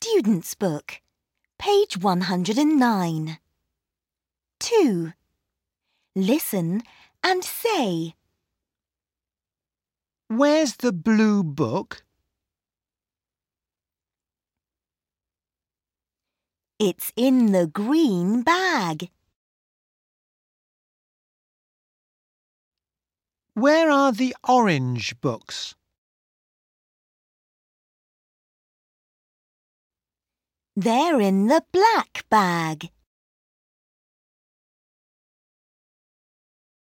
Student's Book, page 109. 2. Listen and say. Where's the blue book? It's in the green bag. Where are the orange books? They're in the black bag.